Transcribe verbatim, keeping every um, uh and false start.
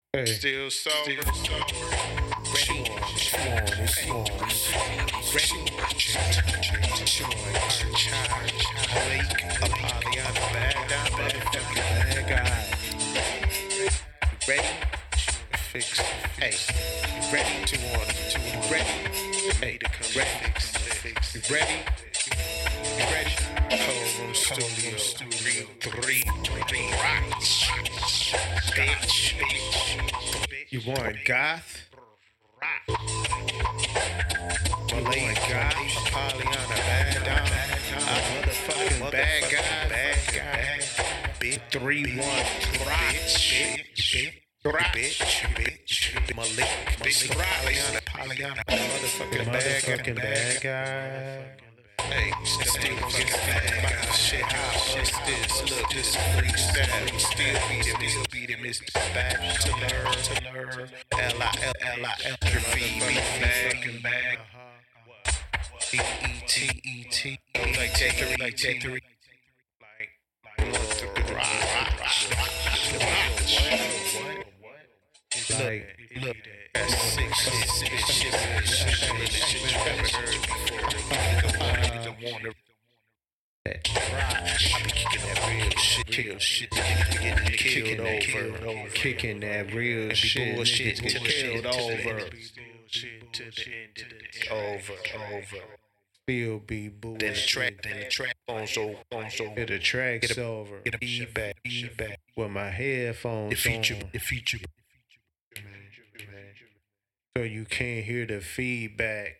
Hey, Still sober. Still sober. come Ready. on, come on, come on, Ready. Blake, Apollyon, bad guy, motherfucking bad guy. Ready? Fix. Hey, you ready? Two on, two on. Ready? Hey, to come ready. Fix. You ready? You ready? Cold Room Studio. Three, three, three. Rocks. Bitch. Bitch. You want goth? Malay guy, Apollyon, a bad dog, a motherfucking bad guy, bad guy, big three one, bitch, bitch, bitch, bitch, Malik, bitch, Apollyon, Apollyon, a motherfucking bad guy, motherfucking bad guy. Hey, still fucking bad guy, shit, how shit this, look, this freestyle, still beat it, still beat it, Mister Bachelor, L I L L I L, V B, fucking bag. B E T E T like take three like take three Like, look that's six shit six shit shit shit shit you ever heard before niggas don't wanna I be kicking that real shit kill shit niggas be getting killed over kicking that real shit, bullshit niggas get killed over over, over. Still be then the track bullshit. then the track on so on so Get the tracks get a over get a feedback feedback with my headphones the feature on, the feature so you can't hear the feedback.